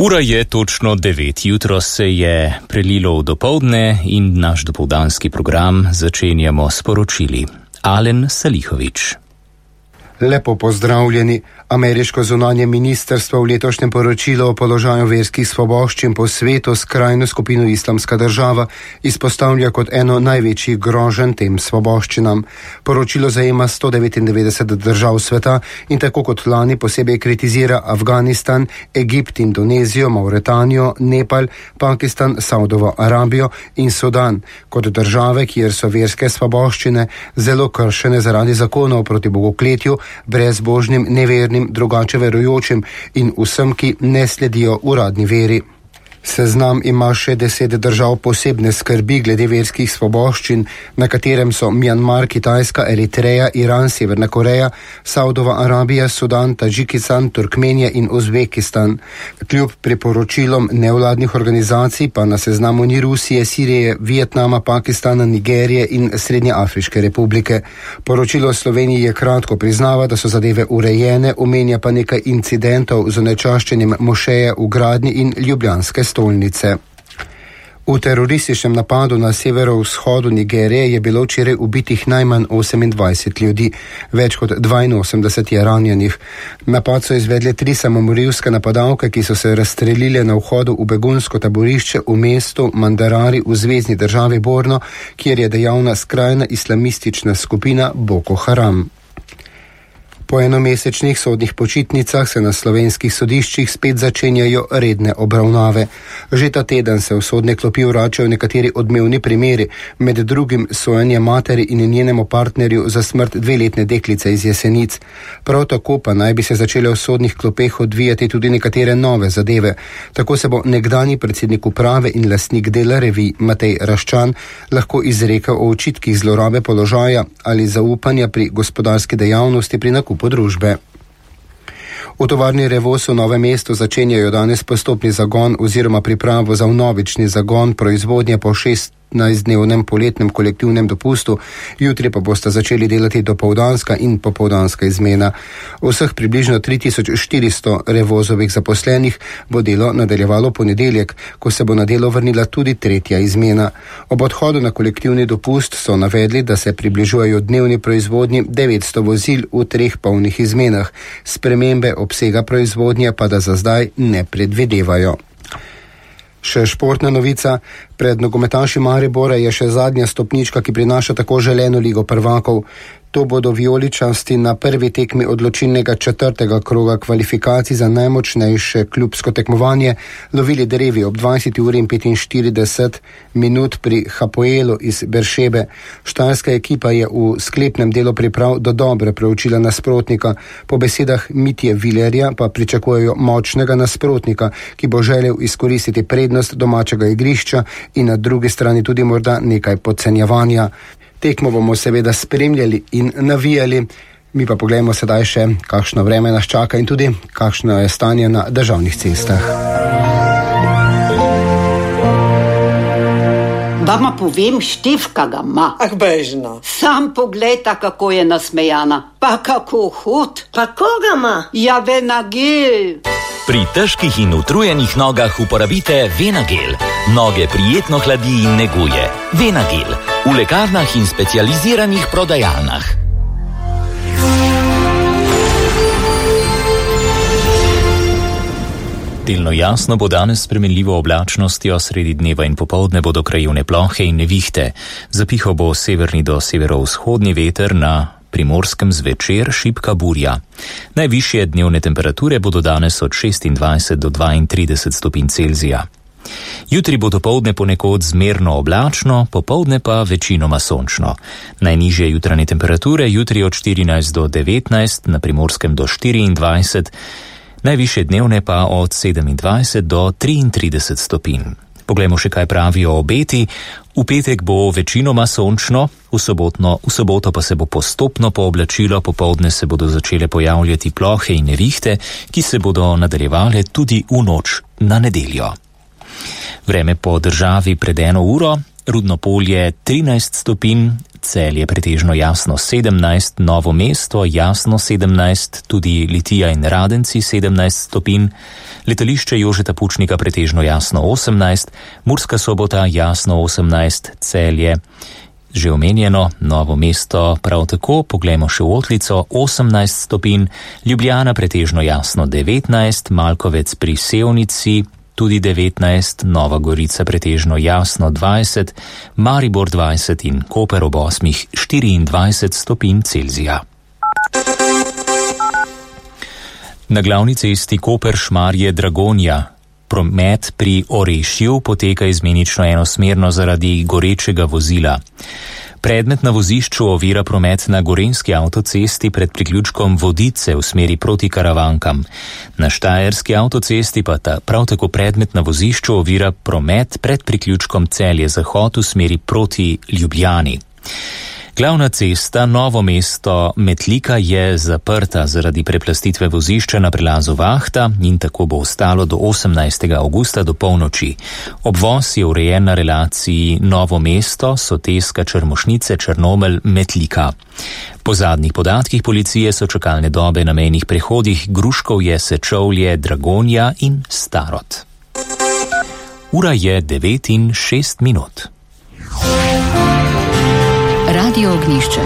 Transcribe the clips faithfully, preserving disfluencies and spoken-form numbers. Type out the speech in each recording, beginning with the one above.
Ura je točno devet, jutro se je prelilo v dopoldne in naš dopoldanski program začenjamo s poročili. Alen Salihović. Lepo pozdravljeni. Ameriško zunanje ministrstvo v letošnjem poročilu o položaju verskih svoboščin po svetu skrajno skupino Islamska država izpostavlja kot eno največjih groženj tem svoboščinam. Poročilo zajema sto devetindevetdeset držav sveta in tako kot lani posebej kritizira Afganistan, Egipt, Indonezijo, Mauretanijo, Nepal, Pakistan, Saudovo Arabijo in Sudan kot države, kjer so verske svoboščine zelo kršene zaradi zakonov proti bogokletju, brezbožnim, nevernim, drugače verujočim in vsem, ki ne sledijo uradni veri. Seznam ima še deset držav posebne skrbi glede verskih svoboščin, na katerem so Mjanmar, Kitajska, Eritreja, Iran, Severna Koreja, Saudova Arabija, Sudan, Tadžikistan, Turkmenija in Uzbekistan. Kljub priporočilom nevladnih organizacij pa na seznamu ni Rusije, Sirije, Vietnama, Pakistana, Nigerije in Srednjeafriške republike. Poročilo Sloveniji je kratko priznava, da so zadeve urejene, omenja pa nekaj incidentov z onečaščenjem mošeje v Gradni in ljubljanske stolnice. V terorističnem napadu na severovzhodu Nigerije je bilo včeraj ubitih najmanj osemindvajset ljudi, več kot dvainosemdeset je ranjenih. Napad so izvedle tri samomorilske napadalke, ki so se razstrelile na vhodu v begunsko taborišče v mestu Mandarari v zvezni državi Borno, kjer je dejavna skrajna islamistična skupina Boko Haram. Po enomesečnih sodnih počitnicah se na slovenskih sodiščih spet začenjajo redne obravnave. Že ta teden se v sodne klopi vračajo nekateri odmevni primeri, med drugim sojenje materi in njenemu partnerju za smrt dveletne deklice iz Jesenic. Prav tako pa naj bi se začele v sodnih klopeh odvijati tudi nekatere nove zadeve. Tako se bo nekdanji predsednik uprave in lastnik Dela Revij Matej Raščan lahko izrekel o očitkih zlorabe položaja ali zaupanja pri gospodarski dejavnosti pri nakupu podružbe. V tovarni Revoz v Novem mestu začenjajo danes postopni zagon oziroma pripravo za vnovični zagon proizvodnje po šestnajstdnevnem poletnem kolektivnem dopustu, jutri pa bosta začeli delati dopoldanska in popoldanska izmena. Vseh približno tri tisoč štiristo Revozovih zaposlenih bo delo nadaljevalo ponedeljek, ko se bo na delo vrnila tudi tretja izmena. Ob odhodu na kolektivni dopust so navedli, da se približujejo dnevni proizvodnji devetsto vozil v treh polnih izmenah. Spremembe obsega proizvodnje pa da za zdaj ne predvidevajo. Še športna novica. Pred nogometaši Maribora je še zadnja stopnička, ki prinaša tako želeno ligo prvakov. To bodo vijoličasti na prvi tekmi odločilnega četrtega kroga kvalifikacij za najmočnejše klubsko tekmovanje lovili drevi ob dvajseti uri in petinštirideset minut pri Hapoelu iz Beršebe. Štajerska ekipa je v sklepnem delu priprav do dobre preučila nasprotnika. Po besedah Mitje Vilerja pa pričakujejo močnega nasprotnika, ki bo želel izkoristiti prednost domačega igrišča in na drugi strani tudi morda nekaj podcenjevanja. Tekmo bomo seveda spremljali in navijali, mi pa pogledamo sedaj še, kakšno vreme nas čaka in tudi kakšno je stanje na državnih cestah. Vama povem, Štefka ga ma. Ah, bežno. Sam poglejta, kako je nasmejana. Pa kako hod. Pa koga ma? Ja, Venagel. Pri težkih in utrujenih nogah uporabite Venagel. Noge prijetno hladi in neguje. Venagel. V lekarnah in specializiranih prodajalnah. Delno jasno bo danes s spremenljivo oblačnostjo, sredi dneva in popoldne bodo krajevne plohe in nevihte. Zapihal bo severni do severovzhodni veter, na Primorskem zvečer šibka burja. Najvišje dnevne temperature bodo danes od šestindvajset do dvaintrideset stopinj Celzija. Jutri bo dopoldne ponekod zmerno oblačno, popoldne pa večinoma sončno. Najnižje jutranje temperature jutri od štirinajst do devetnajst, na Primorskem do štiriindvajset, najvišje dnevne pa od sedemindvajset do triintrideset stopinj. Poglejmo še, kaj pravijo obeti. V petek bo večinoma sončno, v, sobotno, v soboto pa se bo postopno pooblačilo, popoldne se bodo začele pojavljati plohe in nevihte, ki se bodo nadaljevale tudi v noč na nedeljo. Vreme po državi pred eno uro, Rudno polje trinajst stopinj, Celje pretežno jasno sedemnajst, Novo mesto jasno sedemnajst, tudi Litija in Radenci sedemnajst stopinj, letališče Jožeta Pučnika pretežno jasno osemnajst, Murska Sobota jasno osemnajst, Celje že omenjeno, Novo mesto prav tako, poglejmo še v Otlico, osemnajst stopinj, Ljubljana pretežno jasno devetnajst, Malkovec pri Sevnici tudi devetnajst, Nova Gorica pretežno jasno dvajset, Maribor dvajset in Koper ob osmih štiriindvajset stopinj Celzija. Na glavni cesti Koper-Šmarje-Dragonja promet pri Orešju poteka izmenično enosmerno zaradi gorečega vozila. Predmet na vozišču ovira promet na Gorenjski avtocesti pred priključkom Vodice v smeri proti Karavankam. Na Štajerski avtocesti pa ta prav tako predmet na vozišču ovira promet pred priključkom Celje-Zahod v smeri proti Ljubljani. Glavna cesta Novo mesto-Metlika je zaprta zaradi preplastitve vozišča na prelazu Vahta in tako bo ostalo do osemnajstega avgusta do polnoči. Obvoz je urejen na relaciji Novo mesto, Soteska, Črmošnice, Črnomelj, Metlika. Po zadnjih podatkih policije so čakalne dobe na mejnih prehodih Gruškovje, Sečovlje, Dragonja in Starod. Ura je devet in šest minut. Radio Ognjišče.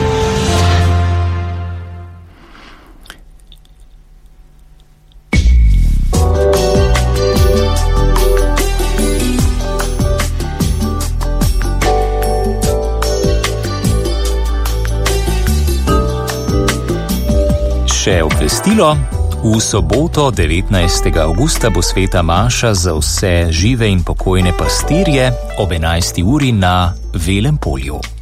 Še obvestilo. V soboto devetnajstega avgusta bo sveta maša za vse žive in pokojne pastirje ob enajsti uri na Velem polju.